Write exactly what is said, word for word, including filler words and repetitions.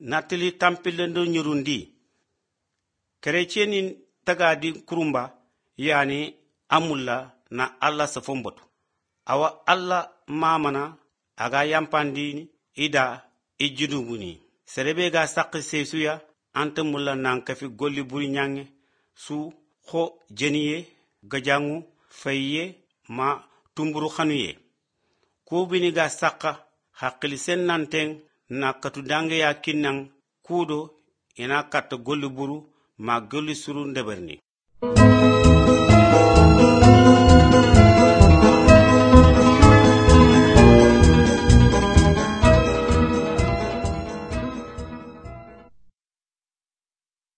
natili tampilendo nyurundi kerecienin tagadi kurumba yani amulla na Allah safombotu awa Allah mamana aga yampandi ida ijunubuni serebe ga sakki sesuya anta mulla nan kafi golli buri nyange su kho jeniye gajangu fayye ma tumburu khanuye ko bini ga sakka haqqili sen nanteng na katu dange ya kinnan kudo ina katta golli buru ma golli suru ndeberni